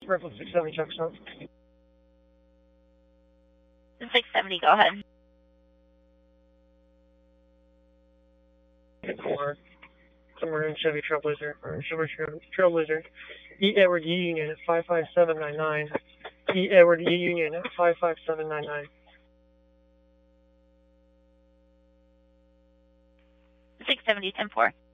Rifle 670, check stop. 670, go ahead. 4. Somewhere in Chevy Trailblazer, or Chevy Trailblazer. E. Edward E. Union at 55799. E. Edward E. Union at 55799. 670, 10-4.